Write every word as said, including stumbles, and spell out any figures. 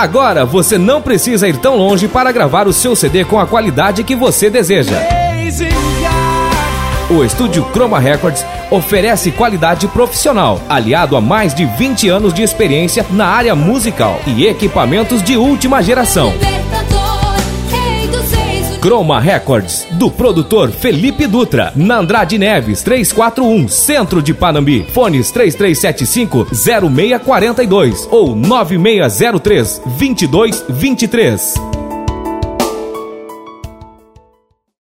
Agora você não precisa ir tão longe para gravar o seu C D com a qualidade que você deseja. O estúdio Chroma Records oferece qualidade profissional, aliado a mais de vinte anos de experiência na área musical e equipamentos de última geração. Chroma Records, do produtor Felipe Dutra, na Andrade Neves trezentos e quarenta e um, Centro de Panambi. Fones três três sete cinco, zero seis quatro dois ou nove seis zero três, dois dois dois três.